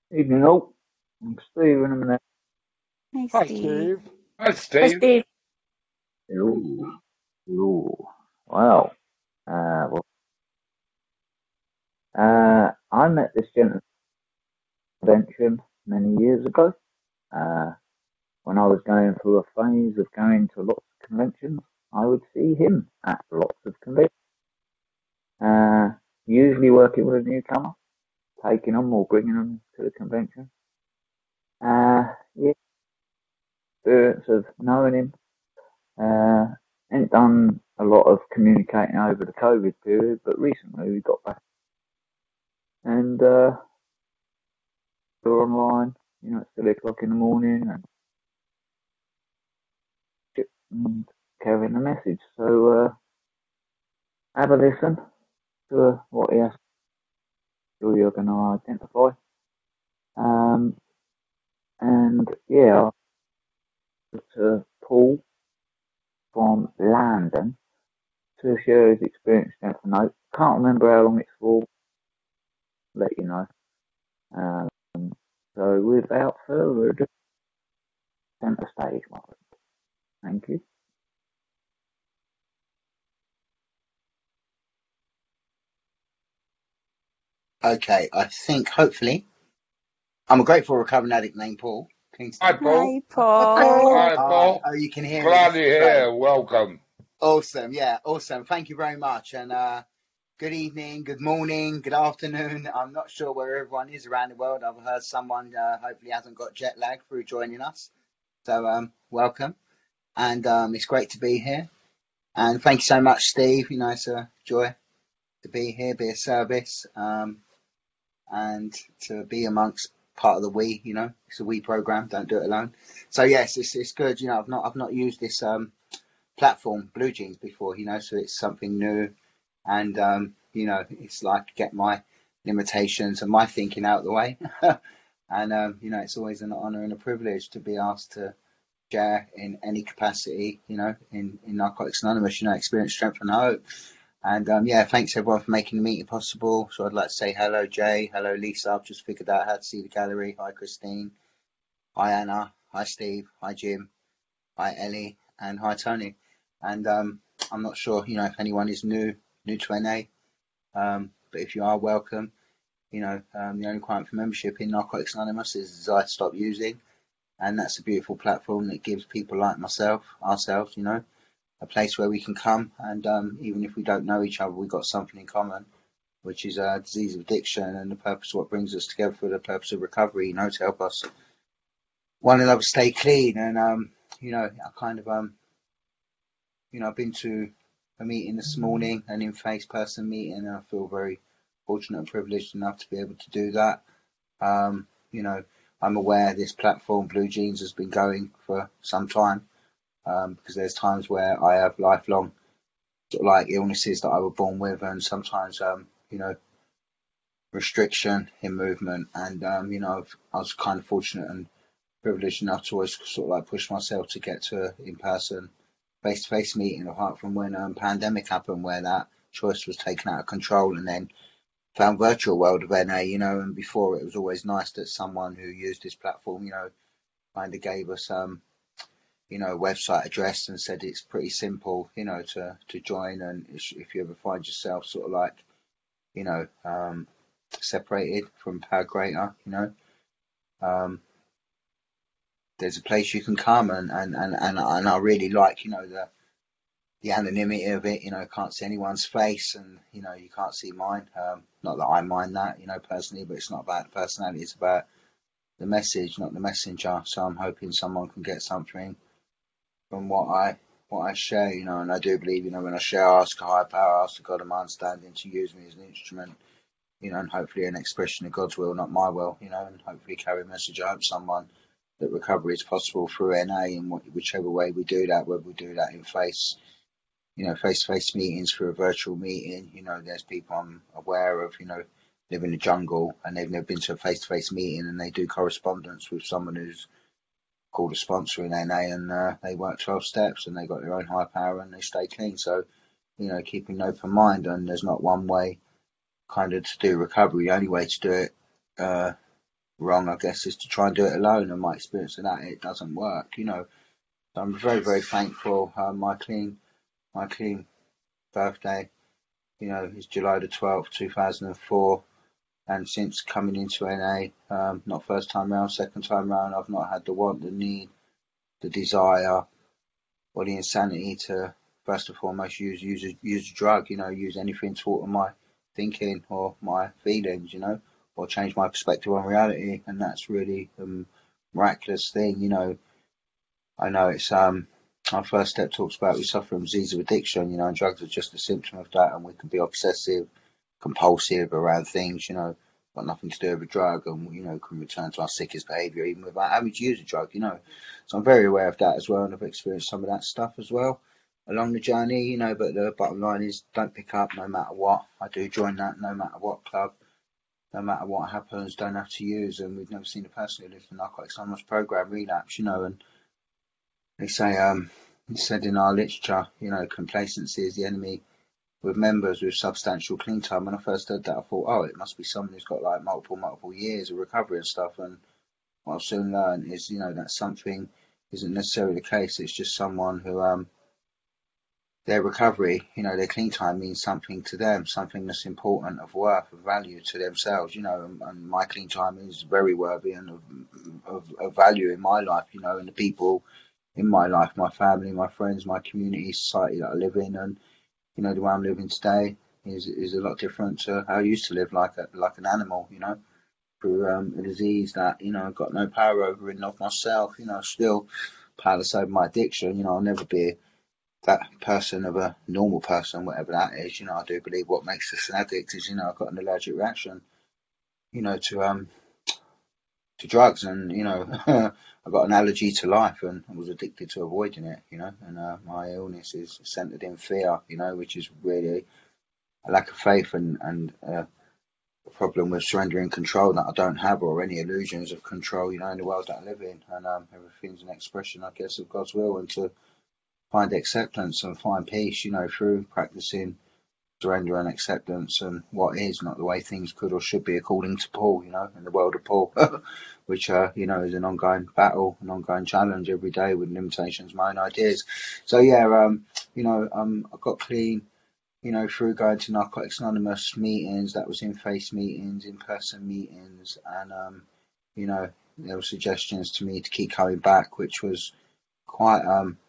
Evening all. I'm Stephen. I'm an Hi, Hi, Steve. Steve. Hi, Hi, Steve. Steve. Ooh, ooh. Well, well, I met this gentleman at a convention many years ago. Uh, when I was going through a phase of going to lots of conventions, I would see him at lots of conventions. Uh, Usually working with a newcomer, taking them or bringing them to the convention. Yeah, experience of knowing him. Ain't done a lot of communicating over the COVID period, but recently we got back and we're online, at 3 o'clock in the morning and carrying the message. So have a listen to what he has to you're going to identify. Um, and yeah, to Paul from London to share his experience and note. Can't remember how long it's for, let you know. Um, so without further ado, centre stage, my friend. Thank you. Okay, I think hopefully I'm a grateful recovering addict named Paul Hi, Kingston. Paul. Hi, Paul. Hi, Hi, Paul. oh, you can hear me. Glad This you're is great. here. Welcome. Awesome. Yeah, awesome. Thank you very much. And good evening, good morning, good afternoon. I'm not sure where everyone is around the world. I've heard someone hopefully hasn't got jet lag through joining us. So welcome. And it's great to be here. And thank you so much, Steve. It's a joy to be here, be of service. And to be amongst part of the we, it's a we program. Don't do it alone. So yes, it's good. I've not used this platform Blue Jeans before. So it's something new, and it's like get my limitations and my thinking out of the way. And it's always an honour and a privilege to be asked to share in any capacity. In Narcotics Anonymous. Experience, strength, and hope. And yeah, thanks everyone for making the meeting possible. So I'd like to say hello, Jay. Hello, Lisa. I've just figured out how to see the gallery. Hi, Christine. Hi, Anna. Hi, Steve. Hi, Jim. Hi, Ellie. And hi, Tony. And I'm not sure, if anyone is new to NA. But if you are, welcome. The only requirement for membership in Narcotics Anonymous is desire to stop using. And that's a beautiful platform that gives people like ourselves, a place where we can come and even if we don't know each other, we've got something in common, which is a disease of addiction and the purpose of what brings us together for the purpose of recovery, to help us one another stay clean. And I kind of I've been to a meeting this morning, an in-face person meeting, and I feel very fortunate and privileged enough to be able to do that. I'm aware this platform Blue Jeans has been going for some time, because there's times where I have lifelong sort of like illnesses that I was born with, and sometimes restriction in movement. And I was kind of fortunate and privileged enough to always sort of like push myself to get to in person, face to face meeting. Apart from when pandemic happened, where that choice was taken out of control, and then found virtual world of NA. And before it was always nice that someone who used this platform, kind of gave us website address and said it's pretty simple, to join. And if you ever find yourself sort of like, separated from Power Greater, um, there's a place you can come. And I really like, the anonymity of it. Can't see anyone's face, and you can't see mine. Not that I mind that, personally, but it's not about the personality. It's about the message, not the messenger. So I'm hoping someone can get something from what I share, and I do believe, when I share, I ask a higher power, I ask the God of my understanding to use me as an instrument, and hopefully an expression of God's will, not my will, and hopefully carry a message. I hope someone that recovery is possible through NA, and whichever way we do that, whether we do that in face-to-face meetings, through a virtual meeting. There's people I'm aware of, live in the jungle and they've never been to a face-to-face meeting, and they do correspondence with someone who's called a sponsor in NA, and they work 12 steps and they got their own high power and they stay clean. So, keeping an open mind, and there's not one way kind of to do recovery. The only way to do it wrong, I guess, is to try and do it alone. And my experience of that, it doesn't work, you know. So I'm very, very thankful. My clean birthday, you know, is July the 12th, 2004. And since coming into NA, not first time round, second time round, I've not had the want, the need, the desire, or the insanity to first and foremost use a drug, you know, use anything to alter my thinking or my feelings, you know, or change my perspective on reality. And that's really a miraculous thing, you know. I know it's our first step talks about we suffer from disease of addiction, you know, and drugs are just a symptom of that, and we can be obsessive, compulsive around things, you know, got nothing to do with a drug, and you know, can return to our sickest behaviour even without having to use a drug, you know. So I'm very aware of that as well, and I've experienced some of that stuff as well along the journey, you know. But the bottom line is, don't pick up no matter what. I do join that no matter what club, no matter what happens. Don't have to use, and we've never seen a person who lives in Narcotics Anonymous program relapse, you know. And they say, it's said in our literature, you know, complacency is the enemy with members with substantial clean time. When I first heard that, I thought, oh, it must be someone who's got like multiple years of recovery and stuff. And what I've soon learned is, you know, that something isn't necessarily the case. It's just someone who, their recovery, you know, their clean time means something to them, something that's important, of worth, of value to themselves, you know. And my clean time is very worthy and of value in my life, you know, and the people in my life, my family, my friends, my community, society that I live in. And you know, the way I'm living today is a lot different to how I used to live, like an animal, you know, through a disease that, you know, I've got no power over in of myself, you know, still powerless over my addiction. You know, I'll never be that person of a normal person, whatever that is. You know, I do believe what makes us an addict is, you know, I've got an allergic reaction, you know, to drugs, and you know, I got an allergy to life, and I was addicted to avoiding it, you know. And my illness is centered in fear, you know, which is really a lack of faith and a problem with surrendering control that I don't have, or any illusions of control, you know, in the world that I live in. And everything's an expression, I guess, of God's will, and to find acceptance and find peace, you know, through practicing surrender and acceptance and what is, not the way things could or should be, according to Paul, you know, in the world of Paul, which, you know, is an ongoing battle, an ongoing challenge every day with limitations, my own ideas. So, yeah, you know, I got clean, you know, through going to Narcotics Anonymous meetings, that was in-face meetings, in-person meetings, and, you know, there were suggestions to me to keep coming back, which was quite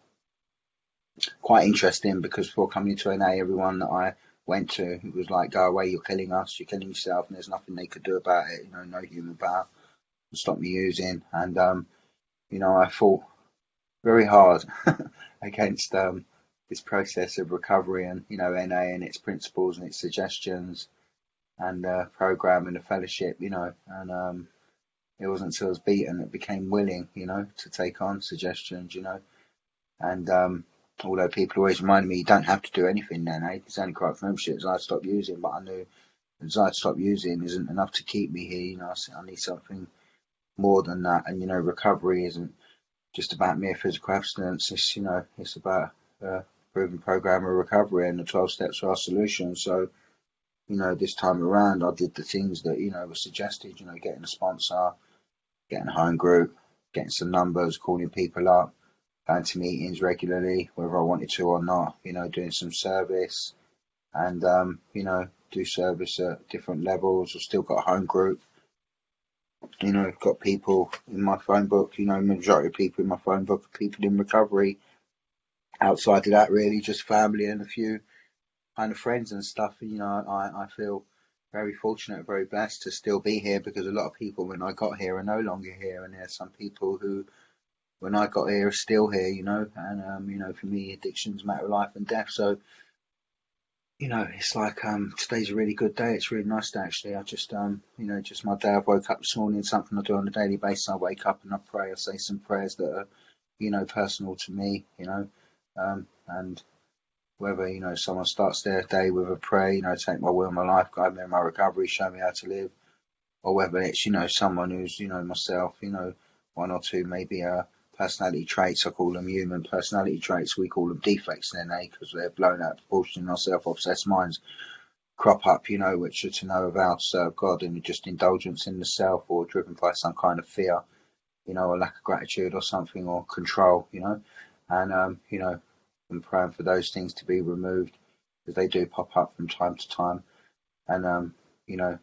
quite interesting, because before coming to NA, everyone that I went to, it was like, go away, you're killing us, you're killing yourself, and there's nothing they could do about it, you know, no human power to stop me using. And, you know, I fought very hard against this process of recovery and, you know, NA and its principles and its suggestions and program and the fellowship, you know. And it wasn't until I was beaten that I became willing, you know, to take on suggestions, you know. And although people always reminded me, you don't have to do anything then, eh? It's only correct for membership. As I stopped using, but I knew as I stopped using isn't enough to keep me here. You know, I need something more than that. And you know, recovery isn't just about mere physical abstinence. It's, you know, it's about a proven program of recovery, and the 12 steps are our solution. So, you know, this time around, I did the things that, you know, were suggested. You know, getting a sponsor, getting a home group, getting some numbers, calling people up, going to meetings regularly, whether I wanted to or not, you know, doing some service and, you know, do service at different levels. I've still got a home group, you know, got people in my phone book, you know, majority of people in my phone book are people in recovery. Outside of that, really, just family and a few kind of friends and stuff. You know, I feel very fortunate, very blessed to still be here, because a lot of people when I got here are no longer here, and there's some people who when I got here are still here, you know. And you know, for me, addiction's a matter of life and death. So, you know, it's like today's a really good day. It's really nice day, actually. I just you know, just my day. I've woke up this morning, something I do on a daily basis. I wake up and I pray. I say some prayers that are, you know, personal to me, you know. And whether, you know, someone starts their day with a prayer, you know, take my will, my life, guide me in my recovery, show me how to live, or whether it's, you know, someone who's, you know, myself, you know, one or two maybe personality traits. I call them human personality traits. We call them defects in NA, because they're blown out of proportion in our self-obsessed minds. crop up, you know, which are to no avail, serve God, and just indulgence in the self, or driven by some kind of fear, you know, or lack of gratitude or something, or control, you know. And you know, I'm praying for those things to be removed, because they do pop up from time to time. And you know,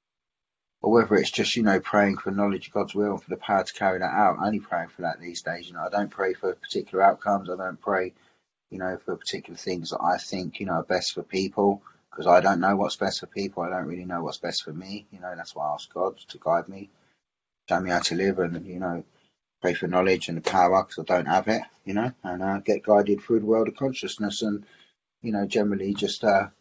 or whether it's just, you know, praying for knowledge of God's will and for the power to carry that out. Only praying for that these days. You know, I don't pray for particular outcomes. I don't pray, you know, for particular things that I think, you know, are best for people, because I don't know what's best for people. I don't really know what's best for me. You know, that's why I ask God to guide me, show me how to live, and, you know, pray for knowledge and the power, because I don't have it, you know, and get guided through the world of consciousness, and, you know, generally just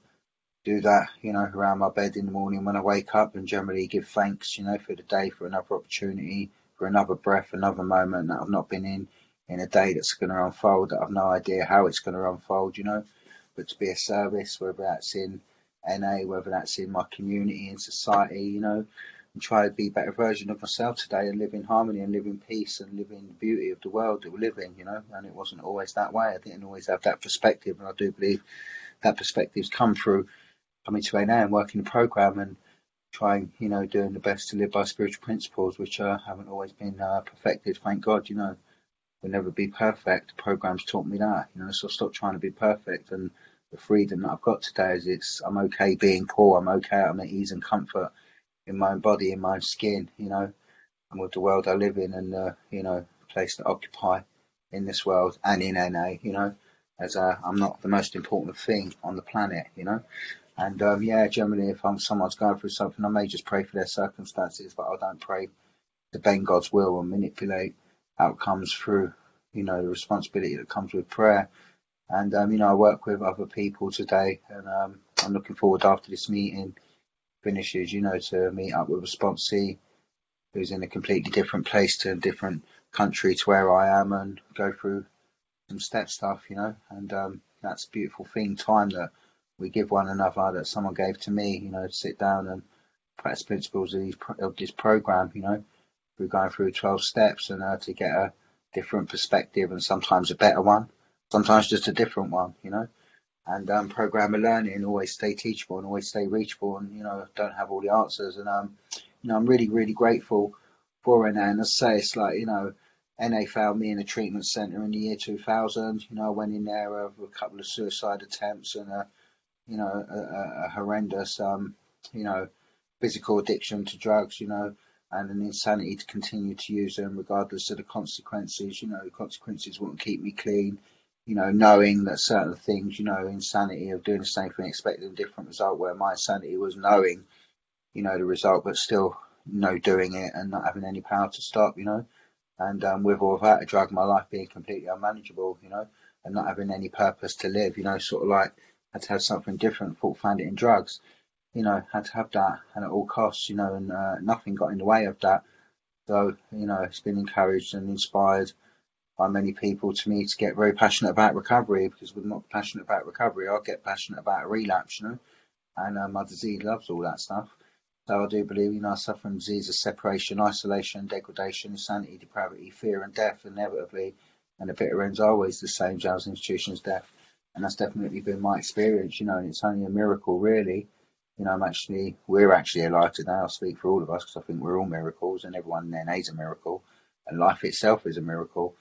do that, you know, around my bed in the morning when I wake up, and generally give thanks, you know, for the day, for another opportunity, for another breath, another moment that I've not been in a day that's going to unfold, that I've no idea how it's going to unfold, you know, but to be a service, whether that's in NA, whether that's in my community, in society, you know, and try to be a better version of myself today, and live in harmony and live in peace and live in the beauty of the world that we live in, you know. And it wasn't always that way. I didn't always have that perspective, and I do believe that perspective's come through coming to NA and working the program, and trying, you know, doing the best to live by spiritual principles, which haven't always been perfected. Thank God, you know, we'll never be perfect. The program's taught me that, you know, so stop trying to be perfect. And the freedom that I've got today is I'm okay being poor. I'm okay. I'm at ease and comfort in my own body, in my own skin, you know, and with the world I live in, and you know, place to occupy in this world and in NA, you know, as I'm not the most important thing on the planet, you know. And yeah, generally, if someone's going through something, I may just pray for their circumstances, but I don't pray to bend God's will or manipulate outcomes through, you know, the responsibility that comes with prayer. And you know, I work with other people today, and I'm looking forward, after this meeting finishes, you know, to meet up with a sponsee who's in a completely different place, to a different country to where I am, and go through some step stuff, you know. And that's a beautiful thing, time that we give one another, that someone gave to me, you know, to sit down and practice principles of this program, you know. We're going through 12 steps, and to get a different perspective, and sometimes a better one, sometimes just a different one, you know. And program of learning, always stay teachable and always stay reachable, and, you know, don't have all the answers. And you know, I'm really, really grateful for NA. And as I say, it's like, you know, NA found me in a treatment centre in the year 2000. You know, I went in there with a couple of suicide attempts, and you know, a horrendous, you know, physical addiction to drugs, you know, and an insanity to continue to use them regardless of the consequences. You know, the consequences wouldn't keep me clean. You know, knowing that certain things, you know, insanity of doing the same thing, expecting a different result, where my insanity was knowing, you know, the result, but still, you know, doing it and not having any power to stop, you know. And with or without a drug, my life being completely unmanageable, you know, and not having any purpose to live, you know, sort of like had to have something different, found it in drugs, you know, had to have that, and at all costs, you know, and nothing got in the way of that. So, you know, it's been encouraged and inspired by many people to me to get very passionate about recovery, because we're not passionate about recovery, I'll get passionate about a relapse, you know, and my disease loves all that stuff. So I do believe, you know, I suffer from disease of separation, isolation, degradation, insanity, depravity, fear and death, inevitably, and the bitter end's always the same, jails, institutions, death. And that's definitely been my experience, you know, and it's only a miracle, really. You know, we're actually alive today. I'll speak for all of us, because I think we're all miracles, and everyone in NA is a miracle, and life itself is a miracle.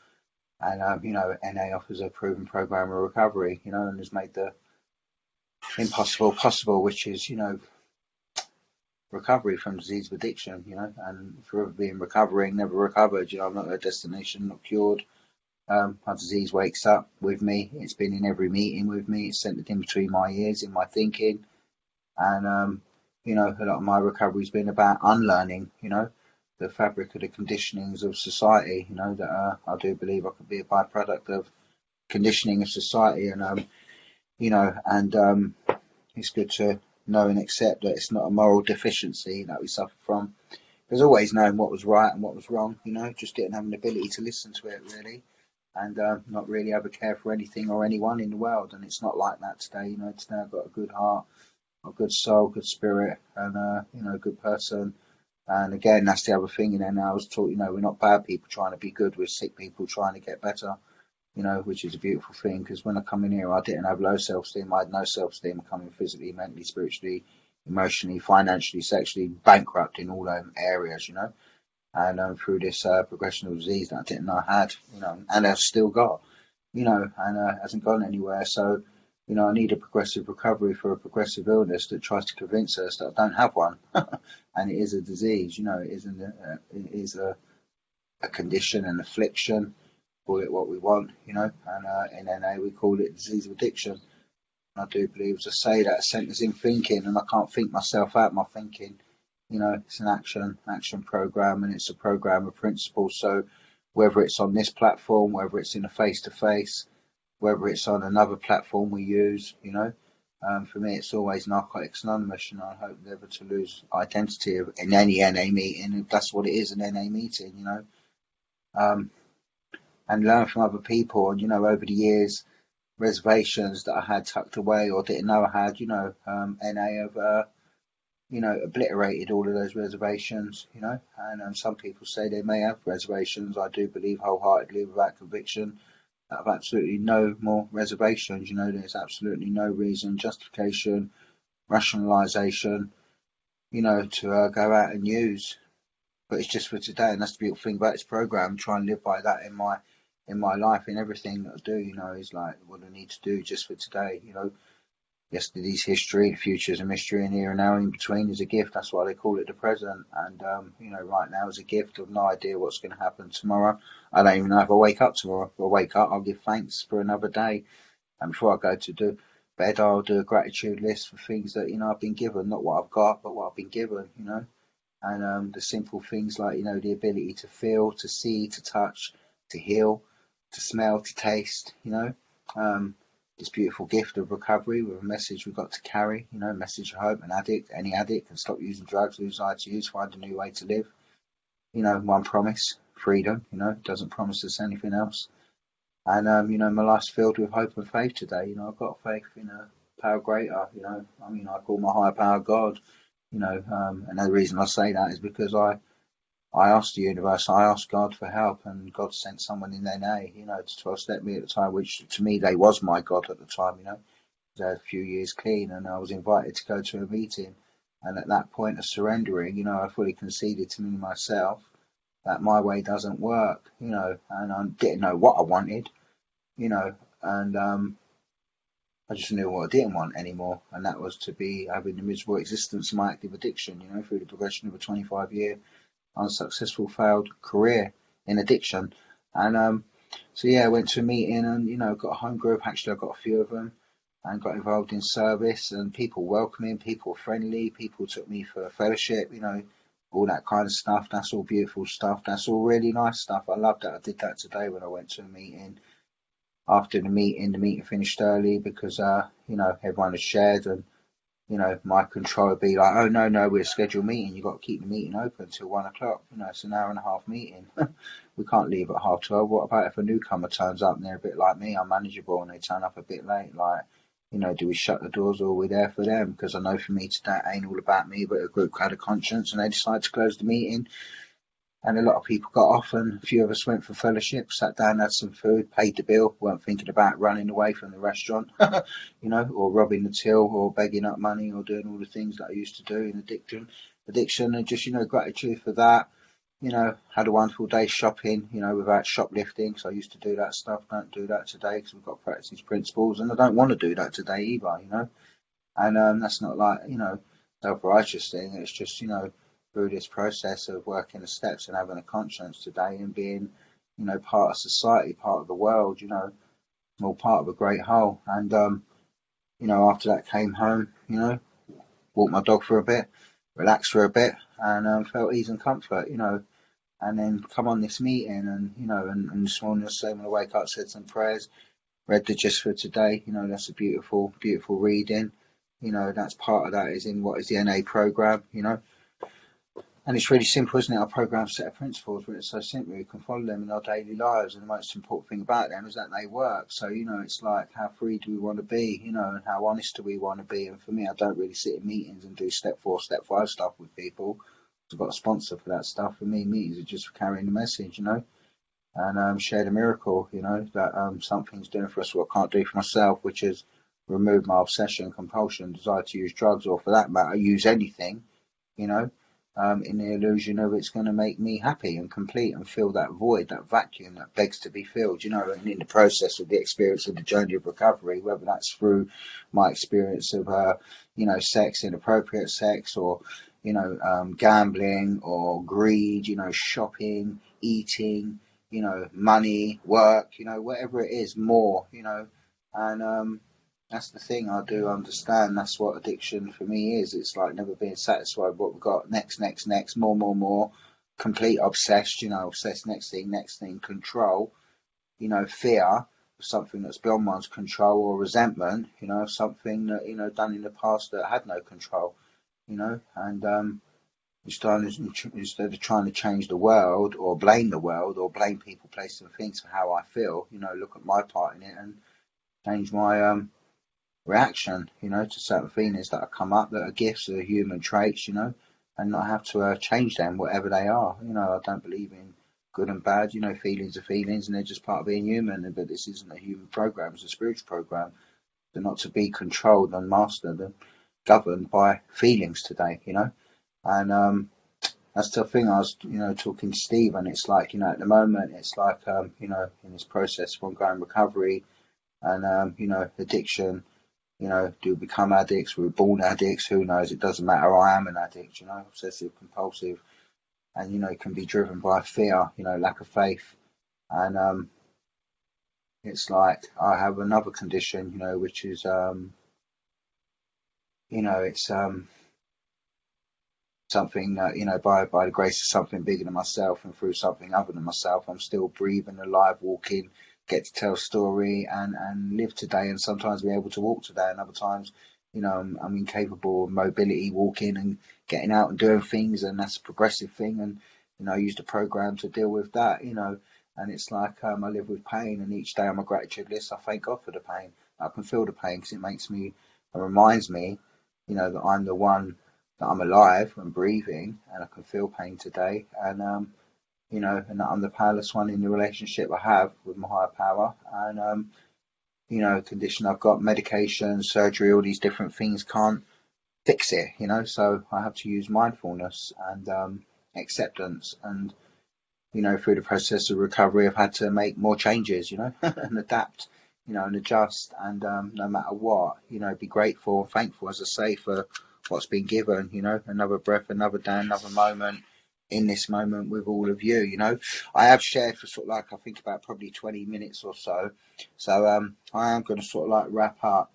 And you know, NA offers a proven program of recovery, you know, and has made the impossible possible, which is, you know, recovery from disease of addiction, you know, and forever being recovering, never recovered. You know, I'm not at a destination, not cured. My disease wakes up with me. It's been in every meeting with me. It's centered in between my ears, in my thinking. And you know, a lot of my recovery's been about unlearning, you know, the fabric of the conditionings of society, you know, that I do believe I could be a byproduct of conditioning of society. And you know, and it's good to know and accept that it's not a moral deficiency that we suffer from. There's always knowing what was right and what was wrong, you know, just didn't have an ability to listen to it, really, and not really have a care for anything or anyone in the world. And it's not like that today, you know. Today I've got a good heart, a good soul, good spirit, and you know, a good person. And again, that's the other thing, you know. Now I was taught, you know, we're not bad people trying to be good, we're sick people trying to get better. you know, which is a beautiful thing, because when I come in here, I didn't have low self-esteem. I had no self-esteem. I come in physically, mentally, spiritually, emotionally, financially, sexually, bankrupt in all areas, you know, and through this progression of disease that I didn't know I had, you know, and I've still got, you know, and hasn't gone anywhere. So, you know, I need a progressive recovery for a progressive illness that tries to convince us that I don't have one. And it is a disease, you know, it is a condition, an affliction, call it what we want, you know, and in NA we call it disease of addiction. And I do believe, as I say, that centers in thinking, and I can't think myself out my thinking. You know, it's an action program, and it's a program of principles. So whether it's on this platform, whether it's in a face-to-face, whether it's on another platform we use, you know, for me it's always Narcotics Anonymous, and I hope never to lose identity in any NA meeting, if that's what it is, an NA meeting, you know, and learn from other people. And, you know, over the years, reservations that I had tucked away or didn't know I had, you know, NA have, you know, obliterated all of those reservations, you know, and some people say they may have reservations. I do believe wholeheartedly, without conviction, that I've absolutely no more reservations. You know, there's absolutely no reason, justification, rationalisation, you know, to go out and use. But it's just for today, and that's the beautiful thing about this program. Try and live by that in my life, in everything that I do. You know, is like what I need to do just for today. You know, yesterday's history, the future's a mystery, and here and now in between is a gift. That's why they call it the present. And you know, right now is a gift. I've no idea what's going to happen tomorrow. I don't even know if I wake up tomorrow. If I wake up, I'll give thanks for another day. And before I go to do bed, I'll do a gratitude list for things that, you know, I've been given, not what I've got, but what I've been given. You know, and the simple things like, you know, the ability to feel, to see, to touch, to heal, to smell, to taste. You know. This beautiful gift of recovery with a message we've got to carry, you know, a message of hope. Any addict can stop using drugs, lose desire to use, find a new way to live. You know, one promise, freedom, you know, doesn't promise us anything else. And, you know, my life's filled with hope and faith today. You know, I've got faith in a power greater, you know, I mean, I call my higher power God, you know, and the reason I say that is because I asked the universe, I asked God for help, and God sent someone in NA, you know, to 12-step me at the time, which to me, they was my God at the time, you know. I had a few years clean, and I was invited to go to a meeting. And at that point of surrendering, you know, I fully conceded to me myself that my way doesn't work, you know, and I didn't know what I wanted, you know, and I just knew what I didn't want anymore, and that was to be having the miserable existence of my active addiction, you know, through the progression of a 25-year unsuccessful failed career in addiction. And so yeah, I went to a meeting, and, you know, got a home group. Actually, I got a few of them, and got involved in service, and people welcoming, people friendly, people took me for a fellowship, you know, all that kind of stuff. That's all beautiful stuff. That's all really nice stuff. I loved it. I did that today when I went to a meeting. After the meeting finished early because you know, everyone had shared, and, you know, my control would be like, oh, no, we're a scheduled meeting. You've got to keep the meeting open until 1 o'clock. You know, it's an hour and a half meeting. We can't leave at 12:30. What about if a newcomer turns up and they're a bit like me, unmanageable, and they turn up a bit late? Like, you know, do we shut the doors, or are we there for them? Because I know for me today it ain't all about me, but a group had a conscience, and they decided to close the meeting. And a lot of people got off, and a few of us went for fellowship, sat down, had some food, paid the bill, weren't thinking about running away from the restaurant, you know, or robbing the till, or begging up money, or doing all the things that I used to do in addiction, and just, you know, gratitude for that. You know, had a wonderful day shopping, you know, without shoplifting, because I used to do that stuff. Don't do that today, because we've got to practice these principles, and I don't want to do that today either, you know. And that's not like, you know, self-righteous thing. It's just, you know, through this process of working the steps and having a conscience today, and being, you know, part of society, part of the world, you know, small part of a great whole. And, you know, after that, came home, you know, walked my dog for a bit, relaxed for a bit, and felt ease and comfort, you know. And then come on this meeting, and, you know, and this morning, when I wake up, said some prayers, read the Just for Today, you know, that's a beautiful, beautiful reading. You know, that's part of that is in what is the NA program, you know. And it's really simple, isn't it? Our program's a set of principles, but it's so simple. We can follow them in our daily lives, and the most important thing about them is that they work. So, you know, it's like, how free do we want to be, you know, and how honest do we want to be? And for me, I don't really sit in meetings and do step 4, step 5 stuff with people. I've got a sponsor for that stuff. For me, meetings are just for carrying the message, you know. and share the miracle, that something's doing for us what I can't do for myself, which is remove my obsession, compulsion, desire to use drugs, or for that matter, use anything, you know, in the illusion of it's going to make me happy and complete and fill that void, that vacuum that begs to be filled, and in the process of the experience of the journey of recovery, whether that's through my experience of, sex, inappropriate sex, or, gambling or greed, shopping, eating, money, work, whatever it is, more, and that's the thing. I do understand that's what addiction for me is. It's like never being satisfied with what we've got, next, more, complete obsessed, obsessed, next thing, control, fear of something that's beyond one's control, or resentment, of something that, done in the past that had no control, and instead of trying to change the world or blame people, places and things for how I feel, look at my part in it and change my reaction, to certain feelings that have come up that are gifts, that are human traits, and not have to change them, whatever they are. I don't believe in good and bad, feelings are feelings and they're just part of being human, but this isn't a human program, it's a spiritual program. They're not to be controlled and mastered and governed by feelings today, and that's the thing. I was, talking to Steve, and it's like, at the moment, it's like, in this process of ongoing recovery and, addiction, do we become addicts? We're born addicts. Who knows? It doesn't matter. I am an addict, obsessive, compulsive, and, it can be driven by fear, lack of faith. And it's like I have another condition, which is, it's something that, by the grace of something bigger than myself and through something other than myself, I'm still breathing, alive, walking, get to tell a story and live today, and sometimes be able to walk today, and other times, I'm incapable of mobility, walking and getting out and doing things, and that's a progressive thing, and, I use the program to deal with that, and it's like I live with pain, and each day on my gratitude list, I thank God for the pain. I can feel the pain because it reminds me, that I'm the one, that I'm alive and breathing, and I can feel pain today, and and that I'm the powerless one in the relationship I have with my higher power, and condition I've got, medication, surgery, all these different things can't fix it, so I have to use mindfulness and acceptance, and through the process of recovery, I've had to make more changes, and adapt, and adjust, and no matter what, be grateful and thankful, as I say, for what's been given, another breath, another day, another moment in this moment with all of you. I have shared for sort of like, I think about probably 20 minutes or so. So I am going to sort of like wrap up.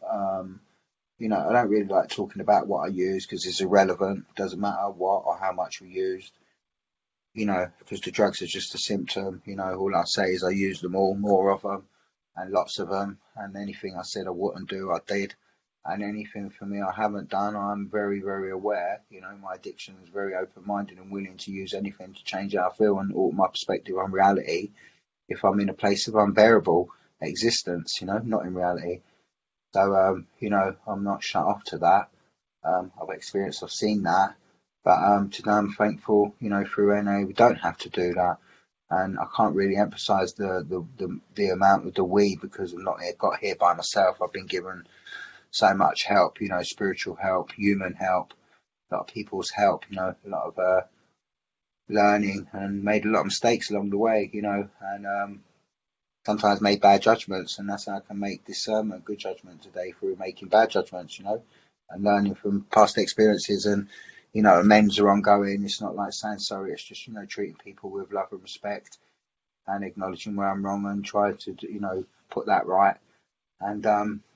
I don't really like talking about what I use because it's irrelevant. It doesn't matter what or how much we used, because the drugs are just a symptom. All I say is I use them all, more of them and lots of them. And anything I said I wouldn't do, I did. And anything for me I haven't done, I'm very, very aware. My addiction is very open-minded and willing to use anything to change how I feel and alter my perspective on reality if I'm in a place of unbearable existence, not in reality. So, I'm not shut off to that. I've seen that. But today I'm thankful, through NA we don't have to do that. And I can't really emphasize the amount of the we, because I'm not got here by myself. I've been given so much help, spiritual help, human help, a lot of people's help, a lot of learning, and made a lot of mistakes along the way, and sometimes made bad judgments, and that's how I can make discernment, good judgment today through making bad judgments, and learning from past experiences, and amends are ongoing. It's not like saying sorry, it's just treating people with love and respect and acknowledging where I'm wrong and try to put that right, and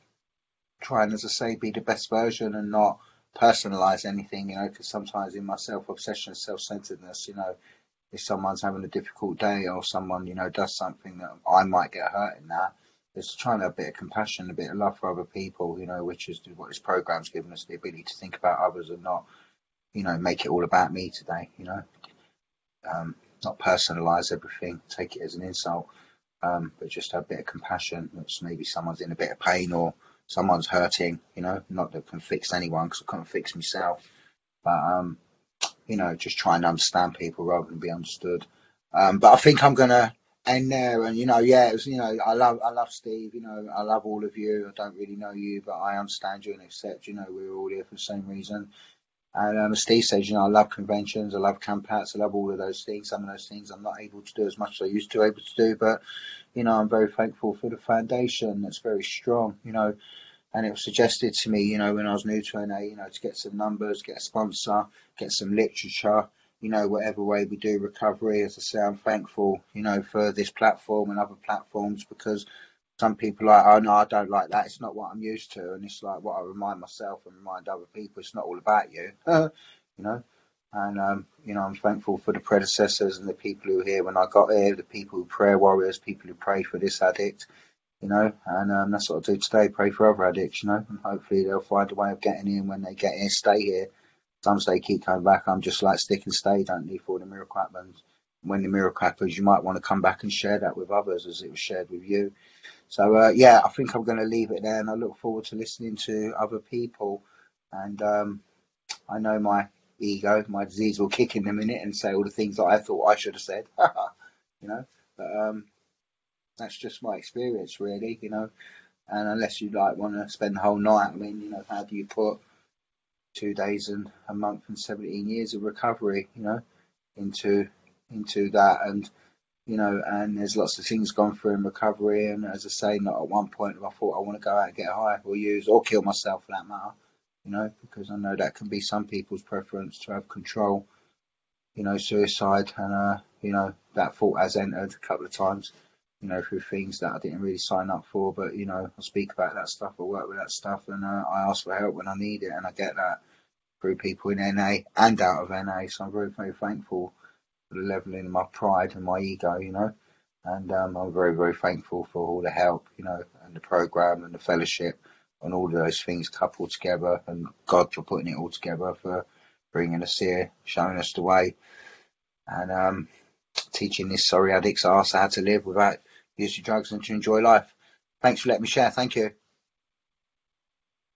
trying, as I say, be the best version and not personalize anything, because sometimes in my self-obsession, self-centeredness, if someone's having a difficult day or someone, does something that I might get hurt in that, it's trying to have a bit of compassion, a bit of love for other people, which is what this program's given us, the ability to think about others and not, make it all about me today, not personalize everything, take it as an insult, but just have a bit of compassion. It's maybe someone's in a bit of pain or someone's hurting, not that I can fix anyone because I can't fix myself, but just trying to understand people rather than be understood. But I think I'm going to and there, and yeah, it was, I love Steve, I love all of you. I don't really know you, but I understand you and accept, we're all here for the same reason. And as Steve says, I love conventions, I love campouts, I love all of those things. Some of those things I'm not able to do as much as I used to able to do, but I'm very thankful for the foundation that's very strong, and it was suggested to me, when I was new to NA, to get some numbers, get a sponsor, get some literature, whatever way we do recovery. As I say, I'm thankful, for this platform and other platforms, because some people are like, oh no, I don't like that. It's not what I'm used to. And it's like what I remind myself and remind other people. It's not all about you, you know. And, I'm thankful for the predecessors and the people who were here when I got here, the people who prayer warriors, people who pray for this addict, and that's what I do today, pray for other addicts, and hopefully they'll find a way of getting in. When they get here, stay here. Some they keep coming back. I'm just like stick and stay, don't leave before the miracle happens. When the miracle happens, you might want to come back and share that with others as it was shared with you. So, I think I'm going to leave it there, and I look forward to listening to other people. And I know my ego, my disease will kick in a minute and say all the things that I thought I should have said, but that's just my experience, really, And unless you want to spend the whole night, I mean, how do you put 2 days and a month and 17 years of recovery, into that? And and there's lots of things gone through in recovery. And as I say, not at one point I thought I want to go out and get high or use or kill myself for that matter, because I know that can be some people's preference to have control, suicide. And, that thought has entered a couple of times, through things that I didn't really sign up for. But, I speak about that stuff, I work with that stuff, and I ask for help when I need it. And I get that through people in NA and out of NA. So I'm very, very thankful for the leveling of my pride and my ego, And I'm very, very thankful for all the help, and the program and the fellowship and all of those things coupled together, and God for putting it all together, for bringing us here, showing us the way, and teaching this sorry addict's arse how to live without using drugs and to enjoy life. Thanks for letting me share. Thank you.